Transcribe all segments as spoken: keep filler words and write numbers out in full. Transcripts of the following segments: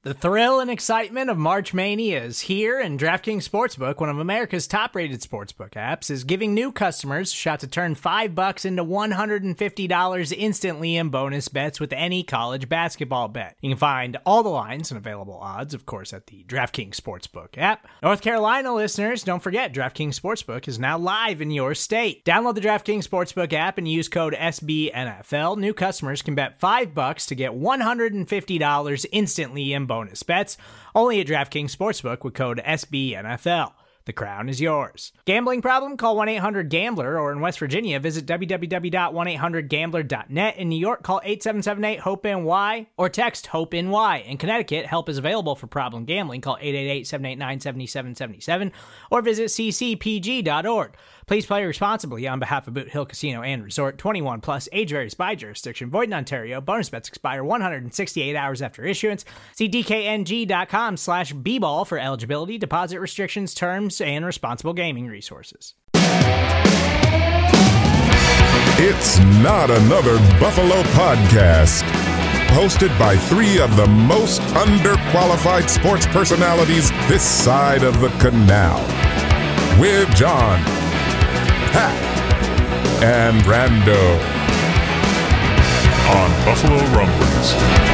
The thrill and excitement of March Mania is here, and DraftKings Sportsbook, one of America's top-rated sportsbook apps, is giving new customers a shot to turn five bucks into one hundred fifty dollars instantly in bonus bets with any college basketball bet. You can find all the lines and available odds, of course, at the DraftKings Sportsbook app. North Carolina listeners, don't forget, DraftKings Sportsbook is now live in your state. Download the DraftKings Sportsbook app and use code S B N F L. New customers can bet five bucks to get one hundred fifty dollars instantly in bonus bets, only at DraftKings Sportsbook with code S B N F L. The crown is yours. Gambling problem? Call one eight hundred gambler, or in West Virginia, visit w w w dot one eight hundred gambler dot net. In New York, call eight seven seven eight hope N Y or text HOPE-NY. In Connecticut, help is available for problem gambling. Call eight eight eight, seven eight nine, seven seven seven seven or visit c c p g dot org. Please play responsibly on behalf of Boot Hill Casino and Resort. twenty-one plus, age varies by jurisdiction. Void in Ontario. Bonus bets expire one hundred sixty-eight hours after issuance. See d k n g dot com slash b ball for eligibility, deposit restrictions, terms, and responsible gaming resources. It's not another Buffalo podcast. Hosted by three of the most underqualified sports personalities this side of the canal. With John, Pat, and Brando on Buffalo Rumblings.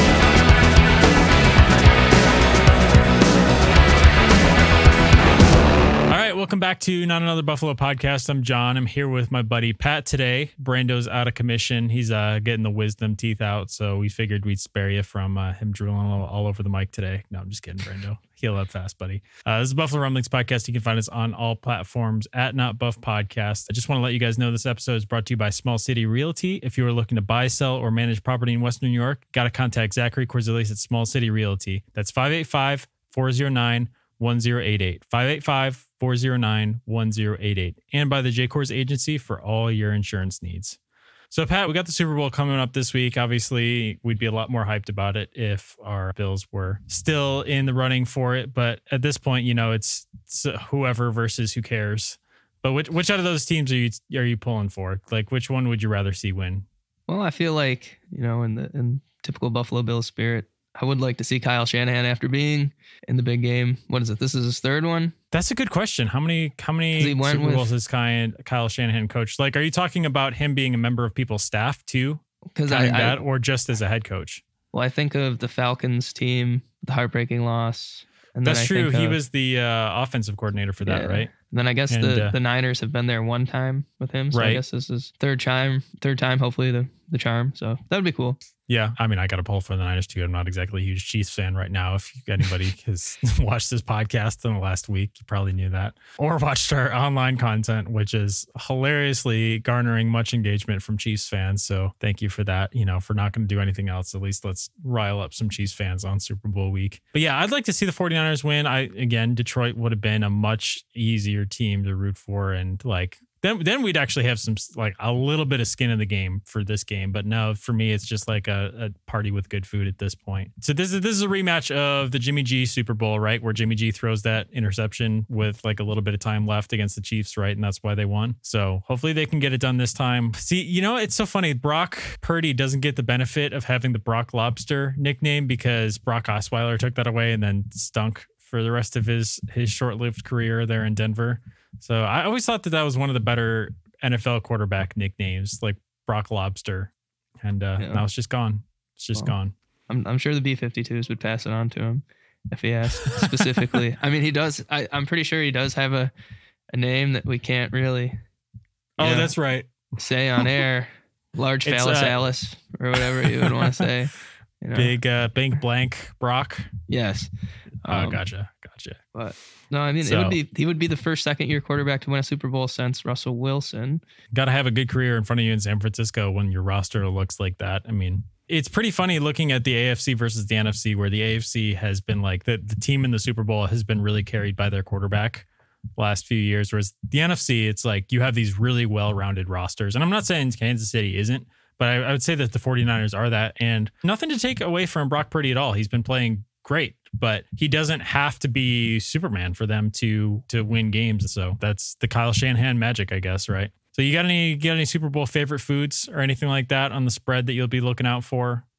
Welcome back to Not Another Buffalo Podcast. I'm John. I'm here with my buddy Pat today. Brando's out of commission. He's uh, getting the wisdom teeth out, so we figured we'd spare you from uh, him drooling all, all over the mic today. No, I'm just kidding, Brando. Heal up fast, buddy. Uh, this is Buffalo Rumblings Podcast. You can find us on all platforms at Not Buff Podcast. I just want to let you guys know this episode is brought to you by Small City Realty. If you are looking to buy, sell, or manage property in Western New York, got to contact Zachary Corzelis at Small City Realty. That's five eight five, four oh nine, one oh eight eight. five eight five, four oh nine, one oh eight eight. And by the J. Kors Agency for all your insurance needs. So, Pat, we got the Super Bowl coming up this week. Obviously, we'd be a lot more hyped about it if our Bills were still in the running for it. But at this point, you know, it's, it's whoever versus who cares. But which which out of those teams are you are you pulling for? Like, which one would you rather see win? Well, I feel like, you know, in the in typical Buffalo Bills spirit, I would like to see Kyle Shanahan after being in the big game. What is it? This is his third one? That's a good question. How many how many Super Bowls has Kyle Shanahan coached? Like, are you talking about him being a member of people's staff too? Because I, I that, or just as a head coach? Well, I think of the Falcons team, the heartbreaking loss. And That's then I true. think he of, was the uh, offensive coordinator for that, yeah. right? And then I guess and, the, uh, the Niners have been there one time with him. So right. I guess this is third time, third time, hopefully the, the charm. So that would be cool. Yeah, I mean, I got to pull for the Niners too. I'm not exactly a huge Chiefs fan right now. If anybody has watched this podcast in the last week, you probably knew that. Or watched our online content, which is hilariously garnering much engagement from Chiefs fans. So thank you for that. You know, for not going to do anything else, at least let's rile up some Chiefs fans on Super Bowl week. But yeah, I'd like to see the 49ers win. I Again, Detroit would have been a much easier team to root for, and like, Then, then we'd actually have some, like, a little bit of skin in the game for this game. But no, for me, it's just like a, a party with good food at this point. So this is this is a rematch of the Jimmy G Super Bowl, right? Where Jimmy G throws that interception with like a little bit of time left against the Chiefs, right? And that's why they won. So hopefully they can get it done this time. See, you know, it's so funny. Brock Purdy doesn't get the benefit of having the Brock Lobster nickname because Brock Osweiler took that away and then stunk for the rest of his his short-lived career there in Denver. So I always thought that that was one of the better N F L quarterback nicknames, like Brock Lobster. And uh, yeah. now it's just gone. It's just well, gone. I'm I'm sure the B fifty-twos would pass it on to him if he asked specifically. I mean, he does. I, I'm pretty sure he does have a, a name that we can't really. Oh, know, that's right. Say on air. Large It's, phallus uh, Alice or whatever you would want to say. You know? Big uh, Bink Blank Brock. Yes. Oh, Um, gotcha. Gotcha. But no, I mean, So- it would be he would be the first second year quarterback to win a Super Bowl since Russell Wilson. Got to have a good career in front of you in San Francisco when your roster looks like that. I mean, it's pretty funny looking at the A F C versus the N F C, where the A F C has been like the, the team in the Super Bowl has been really carried by their quarterback the last few years. Whereas the N F C, it's like you have these really well-rounded rosters. And I'm not saying Kansas City isn't, but I, I would say that the 49ers are that. And nothing to take away from Brock Purdy at all. He's been playing great, but he doesn't have to be Superman for them to to win games. So that's the Kyle Shanahan magic, I guess, right? So you got any got any Super Bowl favorite foods or anything like that on the spread that you'll be looking out for?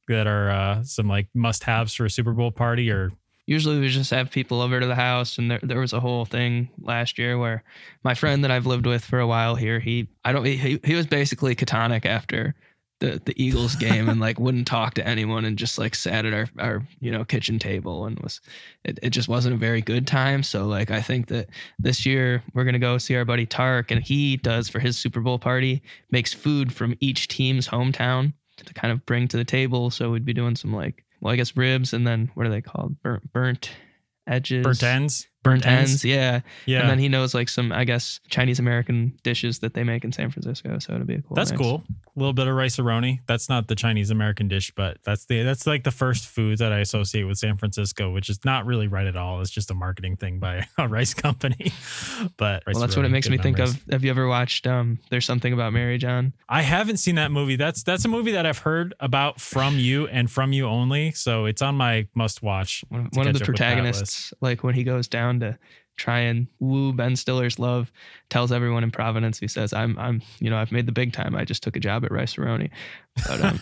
that are uh, some like must-haves for a Super Bowl party? Or usually we just have people over to the house, and there there was a whole thing last year where my friend that I've lived with for a while here, he I don't he he was basically catonic after the the Eagles game and like wouldn't talk to anyone and just like sat at our our you know kitchen table and was it, it just wasn't a very good time. So like I think that this year we're gonna go see our buddy Tark, and he does for his Super Bowl party, makes food from each team's hometown to kind of bring to the table. So we'd be doing some like, well, I guess ribs, and then what are they called? Burnt, burnt edges. burnt ends? Burnt ends, yeah. Yeah. And then he knows like some, I guess, Chinese American dishes that they make in San Francisco. So it'll be a cool. That's mix. cool. A little bit of rice-a-roni. That's not the Chinese American dish, but that's the that's like the first food that I associate with San Francisco, which is not really right at all. It's just a marketing thing by a rice company. But Well, that's what it makes me think of. Have you ever watched um There's Something About Mary, John? I haven't seen that movie. That's that's a movie that I've heard about from you and from you only. So it's on my must-watch. One, one of the protagonists, like when he goes down to try and woo Ben Stiller's love, tells everyone in Providence, he says, I'm, I'm, you know, I've made the big time. I just took a job at Rice-A-Roni. But, um,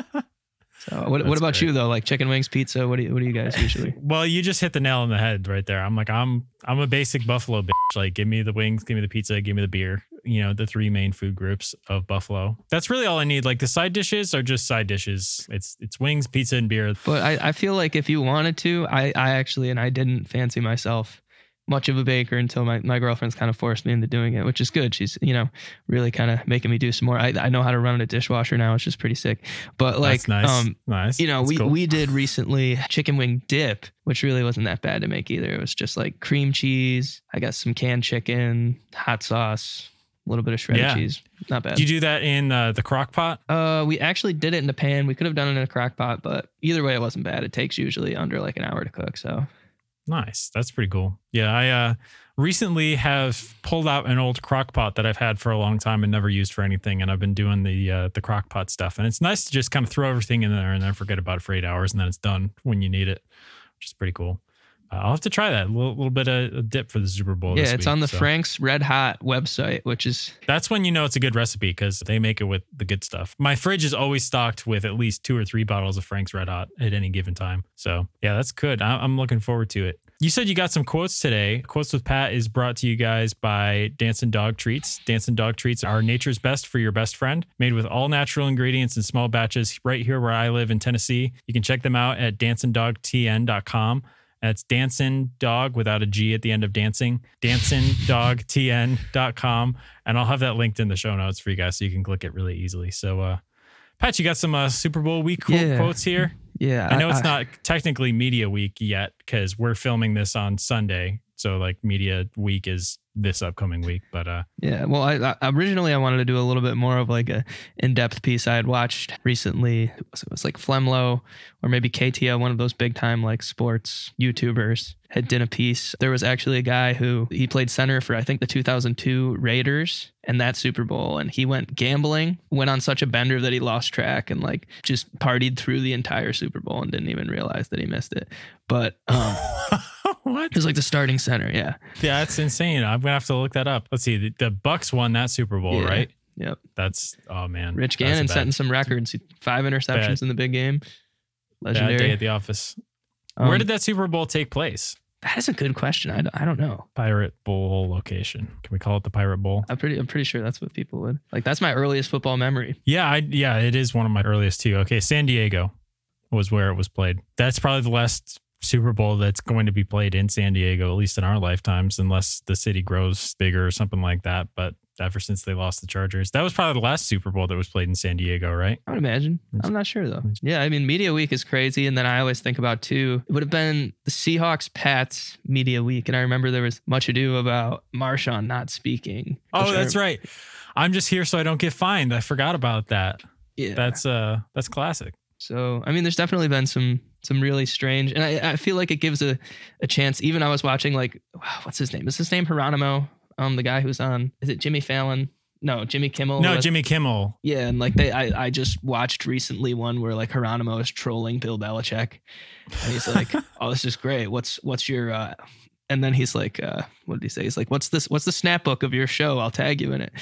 so what, what about great. you though? Like chicken wings, pizza? What do you, what do you guys usually? Well, you just hit the nail on the head right there. I'm like, I'm, I'm a basic Buffalo bitch. Like, give me the wings, give me the pizza, give me the beer. You know, the three main food groups of Buffalo. That's really all I need. Like the side dishes are just side dishes. It's, it's wings, pizza, and beer. But I, I feel like if you wanted to, I, I actually, and I didn't fancy myself much of a baker until my, my girlfriend's kind of forced me into doing it, which is good. She's, you know, really kind of making me do some more. I, I know how to run a dishwasher now, which is pretty sick. But like, That's nice. um, nice. you know, That's we, cool. we did recently chicken wing dip, which really wasn't that bad to make either. It was just like cream cheese. I got some canned chicken, hot sauce, a little bit of shredded Yeah. cheese. Not bad. Do you do that in uh, the crock pot? Uh, we actually did it in the pan. We could have done it in a crock pot, but either way, it wasn't bad. It takes usually under like an hour to cook. So Nice. That's pretty cool. Yeah, I uh, recently have pulled out an old crock pot that I've had for a long time and never used for anything. And I've been doing the uh, the crock pot stuff. And it's nice to just kind of throw everything in there and then forget about it for eight hours and then it's done when you need it, which is pretty cool. Uh, I'll have to try that. A little, little bit of a dip for the Super Bowl. yeah, this it's week, on the so. Frank's Red Hot website, which is That's when you know it's a good recipe because they make it with the good stuff. My fridge is always stocked with at least two or three bottles of Frank's Red Hot at any given time. So yeah, that's good. I- I'm looking forward to it. You said you got some quotes today. Quotes with Pat is brought to you guys by Dancing Dog Treats. Dancing Dog Treats are nature's best for your best friend, made with all natural ingredients in small batches right here where I live in Tennessee. You can check them out at dancing dog t n dot com. That's dancing dog without a G at the end of dancing, dancing dog t n dot com. And I'll have that linked in the show notes for you guys so you can click it really easily. So, uh, Pat, you got some uh, Super Bowl week quote, Yeah. quotes here? yeah. I know it's not technically media week yet because we're filming this on Sunday. So like media week is this upcoming week, but uh, Yeah, well, I, I originally I wanted to do a little bit more of like a in-depth piece I had watched recently. It was, it was like Flemlo or maybe K T O, one of those big time like sports YouTubers, had done a piece. There was actually a guy who he played center for I think the two thousand two Raiders and that Super Bowl, and he went gambling, went on such a bender that he lost track and like just partied through the entire Super Bowl and didn't even realize that he missed it. But um, what? it was like the starting center, yeah. Yeah, that's insane. I'm gonna have to look that up. Let's see. The, the Bucks won that Super Bowl, Yeah. right? Yep. That's oh man. Rich That's a Gannon bad- setting some records. Five interceptions Bad. in the big game. Bad day Legendary. at the office. Um, Where did that Super Bowl take place? That is a good question. I don't, I don't know. Pirate Bowl location. Can we call it the Pirate Bowl? I'm pretty I'm pretty sure that's what people would like. That's my earliest football memory. Yeah, I yeah, it is one of my earliest too. Okay, San Diego was where it was played. That's probably the last Super Bowl that's going to be played in San Diego, at least in our lifetimes, unless the city grows bigger or something like that. But ever since they lost the Chargers, that was probably the last Super Bowl that was played in San Diego, right? I would imagine. I'm not sure though. Yeah, I mean, media week is crazy, and then I always think about too. It would have been the Seahawks Pats media week, and I remember there was much ado about Marshawn not speaking. Oh, which that's I- right. I'm just here so I don't get fined. I forgot about that. Yeah, That's uh that's classic. So, I mean, there's definitely been some some really strange, and I, I feel like it gives a, a chance. Even I was watching like, wow, what's his name? Is his name Geronimo? Um, the guy who's on, is it Jimmy Fallon? No, Jimmy Kimmel. No, was- Jimmy Kimmel. Yeah, and like they, I, I just watched recently one where like Geronimo is trolling Bill Belichick, and he's like, "Oh, this is great. What's what's your?" Uh, and then he's like, uh, "What did he say?" He's like, "What's this? What's the snap book of your show? I'll tag you in it."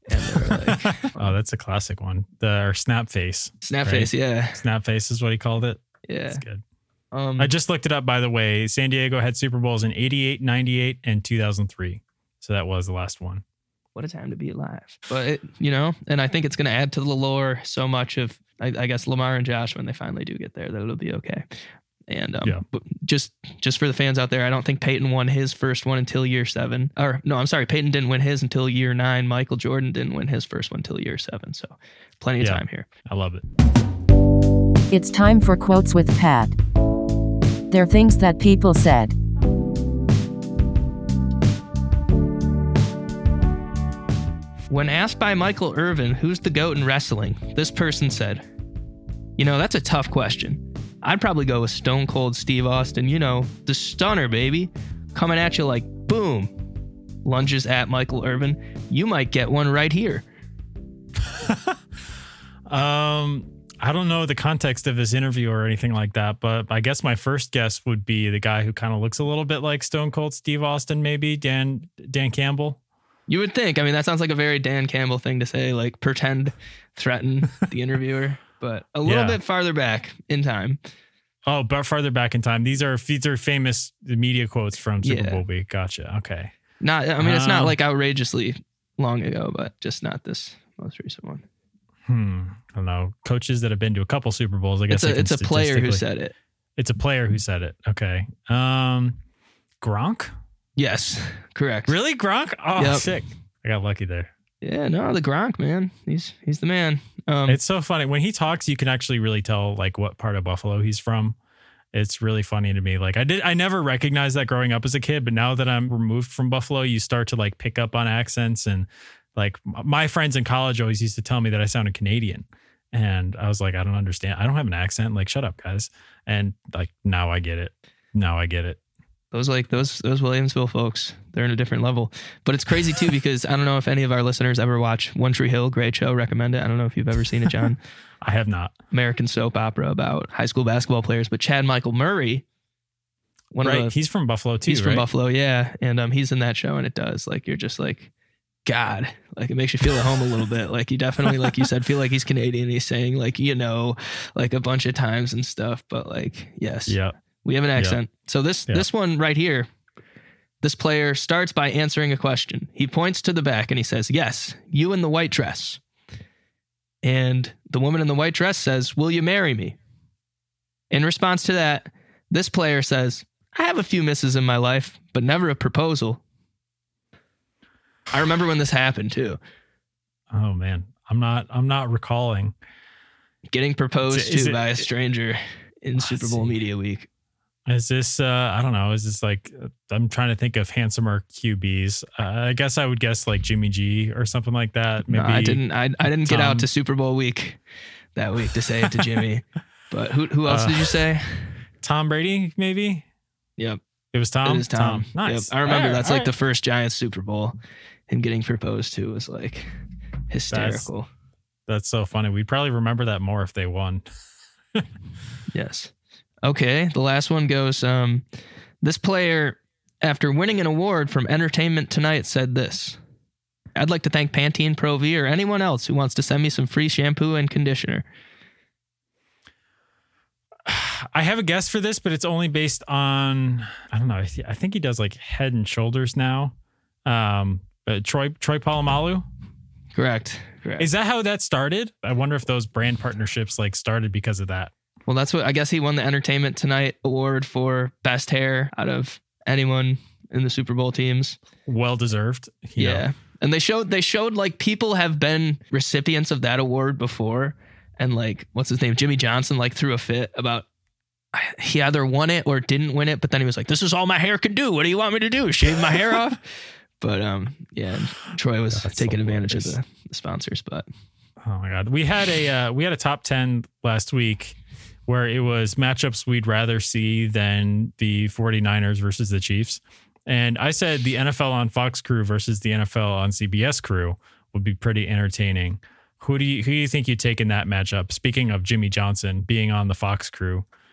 And they were like, oh, that's a classic one. The or snap face. snap right? face, yeah. Snap face is what he called it. Yeah. That's good. Um, I just looked it up, by the way. San Diego had Super Bowls in eighty-eight, ninety-eight, and two thousand three. So that was the last one. what a time to be alive. But, it, you know, and I think it's going to add to the lore so much of, I, I guess, Lamar and Josh, when they finally do get there, that it'll be okay. And um, Yeah. but just just for the fans out there, I don't think Peyton won his first one until year seven. Or no, I'm sorry, Peyton didn't win his until year nine. Michael Jordan didn't win his first one until year seven. So plenty of Yeah. time here. I love it. It's time for Quotes with Pat. They're things that people said. When asked by Michael Irvin who's the GOAT in wrestling, this person said, you know, that's a tough question. I'd probably go with Stone Cold Steve Austin, you know, the stunner, baby. Coming at you like boom. Lunges at Michael Irvin. You might get one right here. Um, I don't know the context of this interview or anything like that, but I guess my first guess would be the guy who kind of looks a little bit like Stone Cold Steve Austin, maybe Dan Dan Campbell. You would think. I mean, that sounds like a very Dan Campbell thing to say, like pretend, threaten the interviewer, but a little Yeah. bit farther back in time. Oh, but farther back in time. These are these are famous media quotes from Super Yeah. Bowl week. Gotcha. Okay. Not, I mean, it's not Um, like outrageously long ago, but just not this most recent one. Hmm. I don't know. Coaches that have been to a couple Super Bowls. I guess It's I a, can it's a player who statistically- said it. It's a player who said it. Okay. Um, Gronk. Yes, correct. Really, Gronk? Oh, Yep. sick. I got lucky there. Yeah, no, the Gronk, man. He's he's the man. Um, It's so funny when he talks. You can actually really tell like what part of Buffalo he's from. It's really funny to me. Like I did, I never recognized that growing up as a kid, but now that I'm removed from Buffalo, you start to like pick up on accents. And like my friends in college always used to tell me that I sounded Canadian, and I was like, I don't understand. I don't have an accent. Like, shut up, guys. And like now I get it. Now I get it. those like those those Williamsville folks, they're in a different level. But it's crazy too because I don't know if any of our listeners ever watch One Tree Hill. Great show, recommend it. I don't know if you've ever seen it, John. I have not. American soap opera about high school basketball players. But Chad Michael Murray, one Right. of the, He's from Buffalo too. he's from right? Buffalo, yeah, and um, he's in that show, and it does like you're just like, God, like it makes you feel at home a little bit. Like you definitely, like you said, feel like he's Canadian. He's saying like you know, like a bunch of times and stuff. But like, yes, Yeah. we have an accent. So this Yeah. this one right here, this player starts by answering a question. He points to the back and he says, "Yes, you in the white dress." And the woman in the white dress says, "Will you marry me?" In response to that, this player says, "I have a few misses in my life, but never a proposal." I remember when this happened too. Oh man, I'm not. I'm not recalling. Getting proposed Is it- is to it- by a stranger in Let's Super Bowl see. Media Week. Is this? Uh, I don't know. Is this like? I'm trying to think of handsomer Q Bs. Uh, I guess I would guess like Jimmy G or something like that. Maybe No, I didn't. I, I didn't get Tom. out to Super Bowl week that week to say it to Jimmy. But who who else Uh, did you say? Tom Brady. Maybe Yep, it was Tom. it is Tom. Nice. Yep. I remember All right, that's all like the right. first Giants Super Bowl. Him getting proposed to was like hysterical. That's so funny. We'd probably remember that more if they won. Yes. Okay. The last one goes. Um, this player, after winning an award from Entertainment Tonight, said this: "I'd like to thank Pantene Pro V or anyone else who wants to send me some free shampoo and conditioner." I have a guess for this, but it's only based on I don't know. I th- I think he does like Head and Shoulders now. Um, but Troy Troy Polamalu. Correct. Correct. Is that how that started? I wonder if those brand partnerships like started because of that. Well, that's what I guess he won the Entertainment Tonight award for best hair out of anyone in the Super Bowl teams. Well deserved. you Yeah. know. And they showed they showed like people have been recipients of that award before. And like, what's his name? Jimmy Johnson like threw a fit about he either won it or didn't win it, but then he was like, "This is all my hair can do. What do you want me to do? Shave my hair off?" But um, yeah, and Troy was That's taking so advantage of hilarious. the, the sponsors. But Oh my god. We had a uh, we had a top ten last week where it was matchups we'd rather see than the 49ers versus the Chiefs. And I said the N F L on Fox crew versus the N F L on C B S crew would be pretty entertaining. Who do you who do you think you'd take in that matchup? Speaking of Jimmy Johnson being on the Fox crew,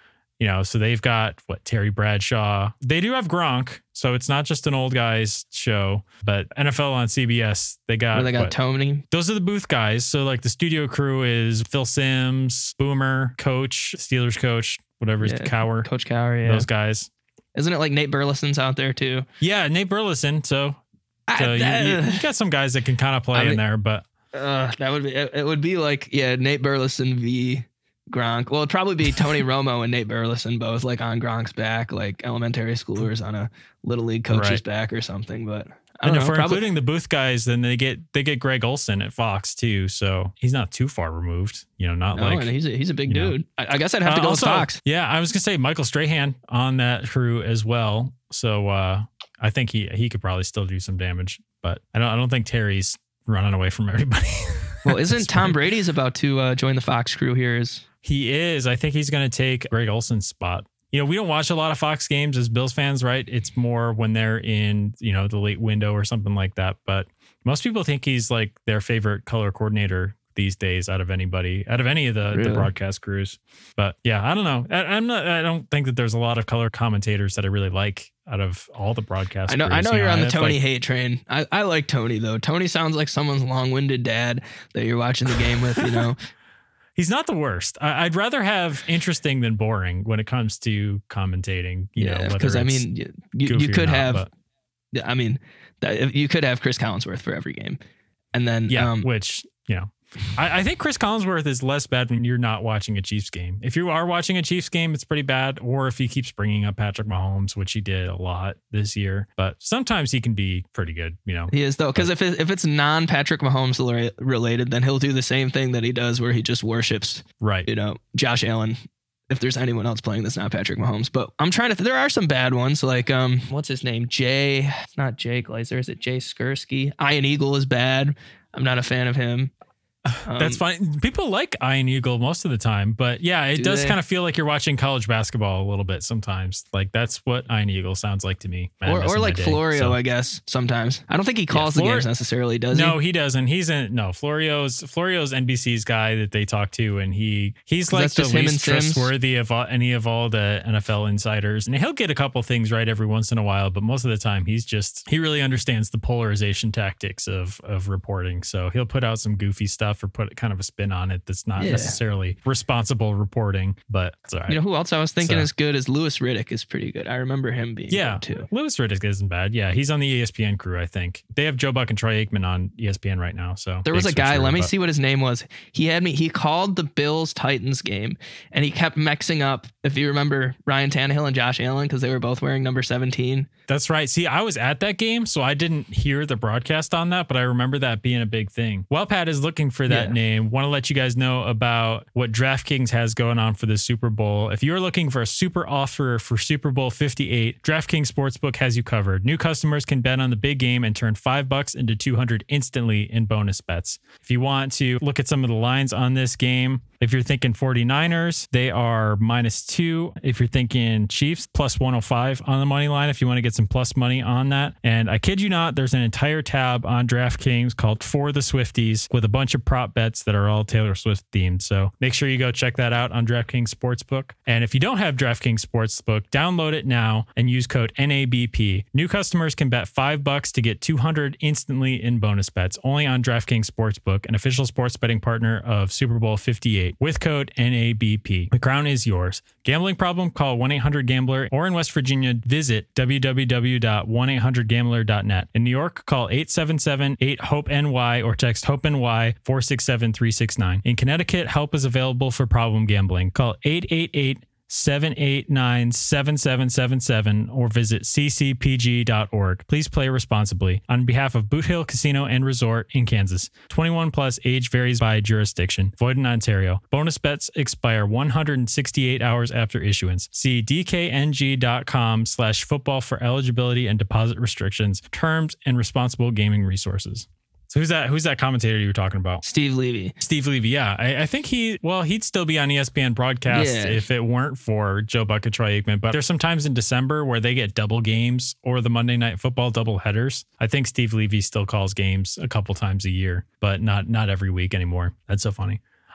You know, so they've got what Terry Bradshaw. They do have Gronk, so it's not just an old guys show. But N F L on C B S, they got Where they got what? Tony. Those are the booth guys. So like the studio crew is Phil Simms, Boomer, Coach, Steelers coach, whatever is Yeah, Cower, Coach Cower, yeah. those guys. Isn't it like Nate Burleson's out there too? Yeah, Nate Burleson. So, I- so you, that- you, you got some guys that can kind of play I mean- in there, but Uh, that would be, it, it would be like, yeah, Nate Burleson v. Gronk. Well, it'd probably be Tony Romo and Nate Burleson both like on Gronk's back, like elementary schoolers on a little league coach's Right. back or something. But I and don't if know, we're probably, including the booth guys, then they get they get Greg Olson at Fox too. So he's not too far removed. You know, not no, like and he's a, he's a big you know. dude. I, I guess I'd have to Uh, go also, with Fox. Yeah, I was gonna say Michael Strahan on that crew as well. So uh, I think he he could probably still do some damage, but I don't I don't think Terry's running away from everybody. Well, isn't Tom Brady's about to uh, join the Fox crew here? Is He is. I think he's going to take Greg Olson's spot. You know, we don't watch a lot of Fox games as Bills fans, right? It's more when they're in, you know, the late window or something like that. But most people think he's like their favorite color coordinator these days out of anybody, out of any of the, Really? the broadcast crews. But yeah, I don't know. I, I'm not, I don't think that there's a lot of color commentators that I really like out of all the broadcast I know crews. I know You you're on the it's Tony like- hate train. I, I like Tony though. Tony sounds like someone's long-winded dad that you're watching the game with. You know, He's not the worst. I, I'd rather have interesting than boring when it comes to commentating. You know, yeah, whether because I it's mean, you, you, goofy you or could not, have. but- Yeah, I mean, that, you could have Chris Collinsworth for every game, and then Yeah, um, which, you know, I, I think Chris Collinsworth is less bad when you're not watching a Chiefs game. If you are watching a Chiefs game, it's pretty bad. Or if he keeps bringing up Patrick Mahomes, which he did a lot this year. But sometimes he can be pretty good, you know. he is though, because if it, if it's non Patrick Mahomes la- related, then he'll do the same thing that he does, where he just worships, Right. you know, Josh Allen. If there's anyone else playing that's not Patrick Mahomes, but I'm trying to. Th- there are some bad ones, like um, what's his name? Jay. It's not Jay Glazer. Is it Jay Skursky? Ian Eagle is bad. I'm not a fan of him. Um, That's fine. People like Ian Eagle most of the time, but yeah, it Do does they? kind of feel like you're watching college basketball a little bit sometimes. Like that's what Ian Eagle sounds like to me. Man, Or, missing or my like day. Florio, So- I guess sometimes. I don't think he calls Flor- the games necessarily, does he? No, he doesn't. He's in no Florio's Florio's N B C's guy that they talk to, and he he's like that's the just him and least Sims? trustworthy of all, any of all the N F L insiders. And he'll get a couple things right every once in a while, but most of the time he's just he really understands the polarization tactics of of reporting. So he'll put out some goofy stuff or put kind of a spin on it that's not Yeah. necessarily responsible reporting, but it's all right. You know who else I was thinking So- is good is Lewis Riddick is pretty good. I remember him being Yeah, good too. Lewis Riddick isn't bad. Yeah, he's on the E S P N crew, I think. They have Joe Buck and Troy Aikman on E S P N right now. So There was a big guy, switcheroo, let me but- see what his name was. He had me, he called the Bills Titans game and he kept mixing up, if you remember, Ryan Tannehill and Josh Allen, because they were both wearing number seventeen. That's right. See, I was at that game, so I didn't hear the broadcast on that, but I remember that being a big thing. While Pat is looking for that Yeah. name, want to let you guys know about what DraftKings has going on for the Super Bowl. If you're looking for a super offer for Super Bowl fifty-eight, DraftKings Sportsbook has you covered. New customers can bet on the big game and turn five bucks into two hundred instantly in bonus bets. If you want to look at some of the lines on this game, if you're thinking 49ers, they are minus two. If you're thinking Chiefs, plus one oh five on the money line if you want to get some plus money on that. And I kid you not, there's an entire tab on DraftKings called For the Swifties with a bunch of prop bets that are all Taylor Swift themed. So make sure you go check that out on DraftKings Sportsbook. And if you don't have DraftKings Sportsbook, download it now and use code N A B P. New customers can bet five bucks to get two hundred instantly in bonus bets only on DraftKings Sportsbook, an official sports betting partner of Super Bowl fifty-eight. With code N A B P. The crown is yours. Gambling problem? Call one eight hundred gambler, or in West Virginia, visit w w w dot one eight hundred gambler dot net. In New York, call eight seven seven eight hope N Y or text HOPE-NY four six seven three six nine. In Connecticut, help is available for problem gambling. Call eight eight eight seven eight nine seven seven seven seven or visit c c p g dot org. Please play responsibly. On behalf of Boot Hill Casino and Resort in Kansas. twenty-one plus, age varies by jurisdiction. Void in Ontario. Bonus bets expire one hundred sixty-eight hours after issuance. See d k n g dot com slash football for eligibility and deposit restrictions, terms, and responsible gaming resources. So who's that? Who's that commentator you were talking about? Steve Levy. Steve Levy, yeah. I, I think he, well, he'd still be on E S P N broadcast Yeah. if it weren't for Joe Buck and Troy Aikman. But there's some times in December where they get double games or the Monday Night Football double headers. I think Steve Levy still calls games a couple times a year, but not not every week anymore. That's so funny.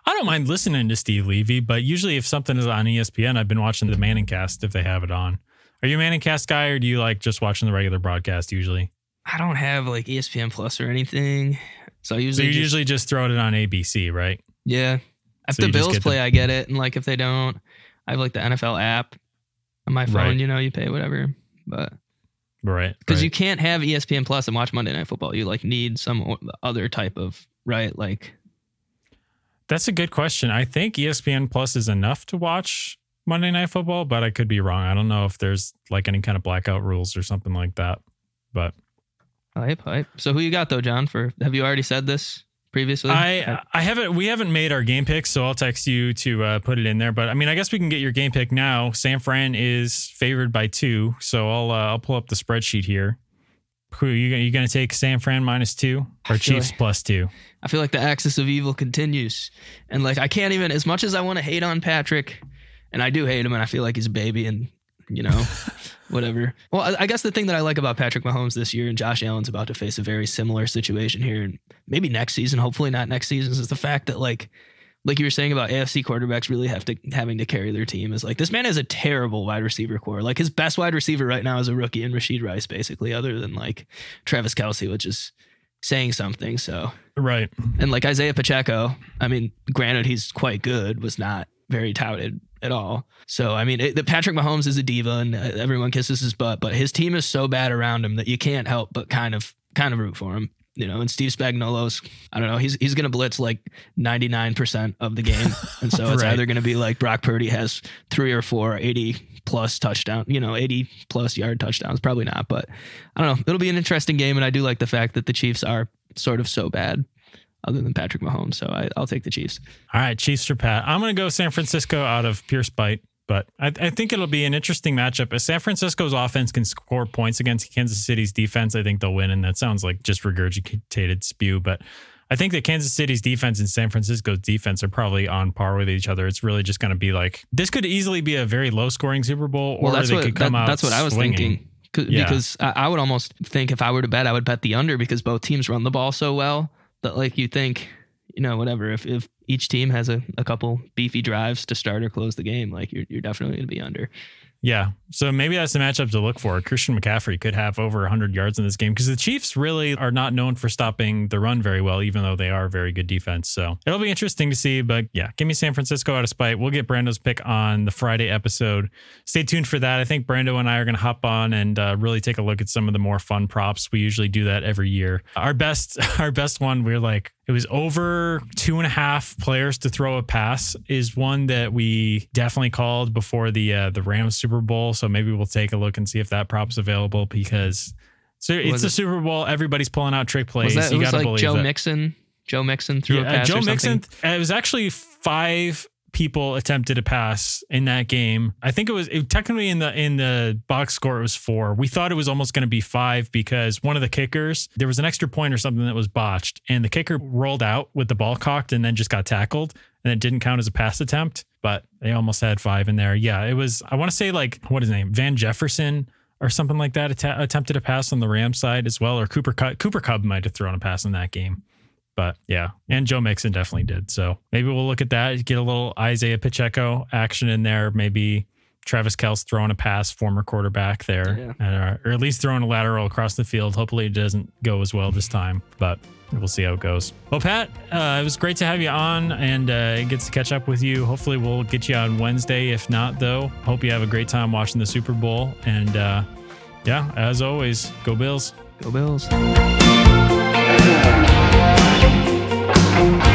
I don't mind listening to Steve Levy, but usually if something is on E S P N, I've been watching the Manning Cast if they have it on. Are you a Manning Cast guy, or do you like just watching the regular broadcast usually? I don't have like E S P N Plus or anything. So I usually So you just, usually just throw it on A B C, right? Yeah. If So the you just Bills get play, the- I get it. And like if they don't, I have like the N F L app on my phone, Right. you know, you pay whatever. But Right. because right. you can't have E S P N Plus and watch Monday Night Football. You like need some o- other type of, right? Like, That's a good question. I think E S P N Plus is enough to watch Monday Night Football, but I could be wrong. I don't know if there's like any kind of blackout rules or something like that. But hype, hype. So who you got though, John? For have you already said this previously? I I haven't we haven't made our game pick, so I'll text you to uh, put it in there. But I mean, I guess we can get your game pick now. San Fran is favored by two, so I'll uh, I'll pull up the spreadsheet here. Who you you gonna take? San Fran minus two or I feel Chiefs like- plus two? I feel like the axis of evil continues. And like, I can't even, as much as I want to hate on Patrick, and I do hate him, and I feel like he's a baby and, you know, whatever. Well, I, I guess the thing that I like about Patrick Mahomes this year, and Josh Allen's about to face a very similar situation here, and maybe next season, hopefully not next season, is the fact that like, like you were saying about A F C quarterbacks really have to having to carry their team is like, this man has a terrible wide receiver core. Like his best wide receiver right now is a rookie in Rashid Rice, basically, other than like Travis Kelce, which is saying something. So, Right. and like Isaiah Pacheco, I mean, granted, he's quite good, was not very touted at all. So, I mean, it, the Patrick Mahomes is a diva and uh, everyone kisses his butt, but his team is so bad around him that you can't help but kind of, kind of root for him. You know, and Steve Spagnuolo's, I don't know, he's he's going to blitz like ninety-nine percent of the game. And so it's Right. either going to be like Brock Purdy has three or four eighty plus touchdown, you know, eighty plus yard touchdowns. Probably not, but I don't know. It'll be an interesting game. And I do like the fact that the Chiefs are sort of so bad other than Patrick Mahomes. So I, I'll take the Chiefs. All right, Chiefs for Pat. I'm going to go San Francisco out of pure spite, but I, I think it'll be an interesting matchup. If San Francisco's offense can score points against Kansas City's defense, I think they'll win. And that sounds like just regurgitated spew, but I think that Kansas City's defense and San Francisco's defense are probably on par with each other. It's really just going to be like, this could easily be a very low scoring Super Bowl, or Well, that's they what, could come that- out that's what I was swinging. thinking. C- Yeah. Because I, I would almost think if I were to bet, I would bet the under because both teams run the ball so well that like you think, you know, whatever, if, if each team has a, a couple beefy drives to start or close the game, like you're, you're definitely going to be under. Yeah. So maybe that's the matchup to look for. Christian McCaffrey could have over one hundred yards in this game because the Chiefs really are not known for stopping the run very well, even though they are a very good defense. So it'll be interesting to see. But yeah, give me San Francisco out of spite. We'll get Brando's pick on the Friday episode. Stay tuned for that. I think Brando and I are going to hop on and uh, really take a look at some of the more fun props. We usually do that every year. Our best, our best one, we're like, it was over two and a half players to throw a pass is one that we definitely called before the uh, the Rams Super Bowl. So maybe we'll take a look and see if that prop's available because so it's Was the it- Super Bowl. Everybody's pulling out trick plays. Was that, you it was got to like believe Joe that. Mixon, Joe Mixon threw a Yeah, uh, pass Joe or something. Mixon. It was actually five people attempted a pass in that game. I think it was it, technically in the in the box score it was four. We thought it was almost going to be five because one of the kickers, there was an extra point or something that was botched, and the kicker rolled out with the ball cocked and then just got tackled, and it didn't count as a pass attempt. But they almost had five in there. Yeah, it was. I want to say like what is his name, Van Jefferson or something like that, att- attempted a pass on the Rams side as well, or Cooper Cup, Cooper Kupp might have thrown a pass in that game. But yeah, and Joe Mixon definitely did. So maybe we'll look at that, get a little Isaiah Pacheco action in there. Maybe Travis Kelce throwing a pass, former quarterback there, uh, or at least throwing a lateral across the field. Hopefully it doesn't go as well this time, but we'll see how it goes. Well, Pat, uh, it was great to have you on and uh, gets to catch up with you. Hopefully we'll get you on Wednesday. If not, though, hope you have a great time watching the Super Bowl. And uh, yeah, as always, go Bills. Go Bills. Thank you.